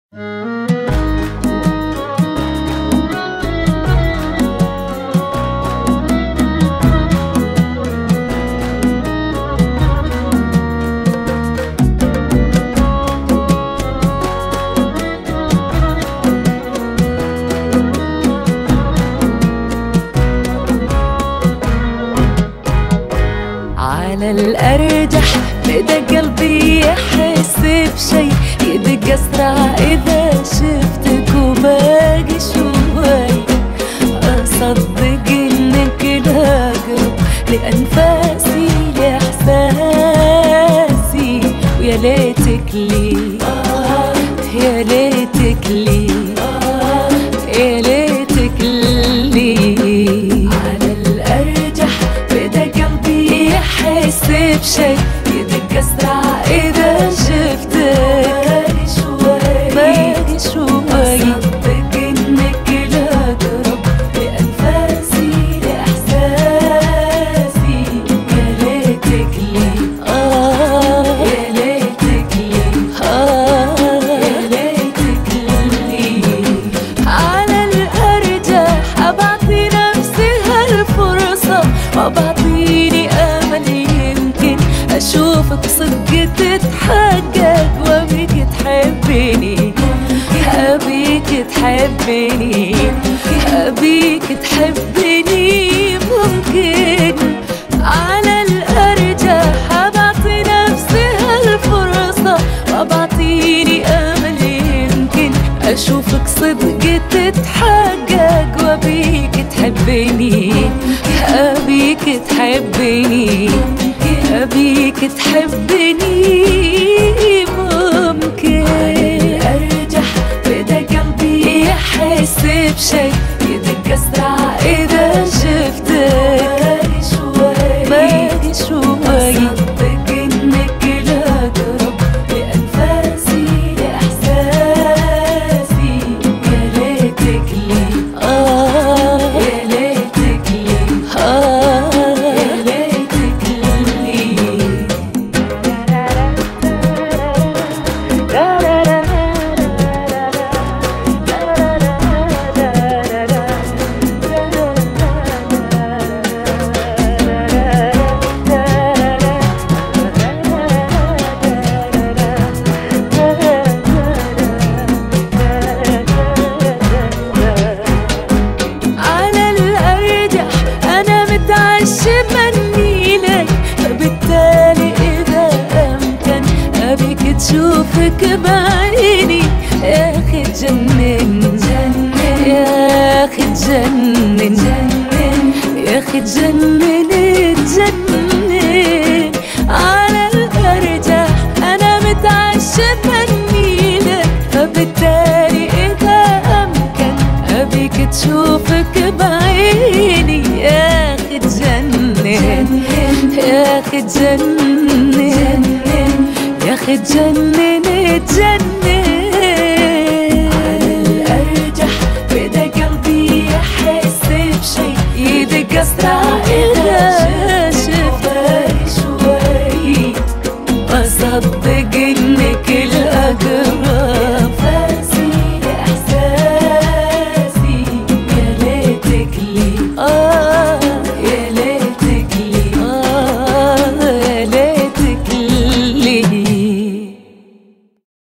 على الأرجح بدا قلبي يحس بشي، يدق أسرع إذا شفتك وباقي شوي. أصدق إنك الأقرب لأنفاسي لإحساسي، ويا ليتك لي يا ليتك لي يا ليتك لي. على الأرجح بدا قلبي يحس بشي، يدق أسرع إذا شفتك باقي شوي. أصدق إنك الأقرب لأنفاسي لإحساسي، يا ليتك لي يا ليتك لي يا ليتك لي. على الأرجح أبعطي نفسي هالفرصة، وأبعطيني أمل يمكن أشوفك صدق تتحقق، وأبيك تحبيني أبيك تحبيني أبيك تحبيني ممكن. على الأرجح أبعطي نفسي هالفرصة، وأبعطيني أمل يمكن أشوفك صدق تتحقق، وأبيك تحبيني أبيك تحبيني أبيك تحبيني ممكن. أرجح بدا قلبي يحس بشي، يدق أسرع إذا شفتك باقي شوي. أصدق إنك الأقرب لأنفاسي لإحساسي، يا ليتك لي يا ليتك لي يا ليتك لي. على الأرجح أنا متعشم مني لك، فبالتالي إذا أمكن أبيك تشوفك بعيني. يا أخي تجنن يا أخي تجنن يا أخي تجنن تجنن. على الأرجح أنا متعشم مني لك، فبالتالي إذا أمكن أبيك تشوفك بعيني. يا أخي تجنن يا أخي تجنن يا أخي تجنن تجنن.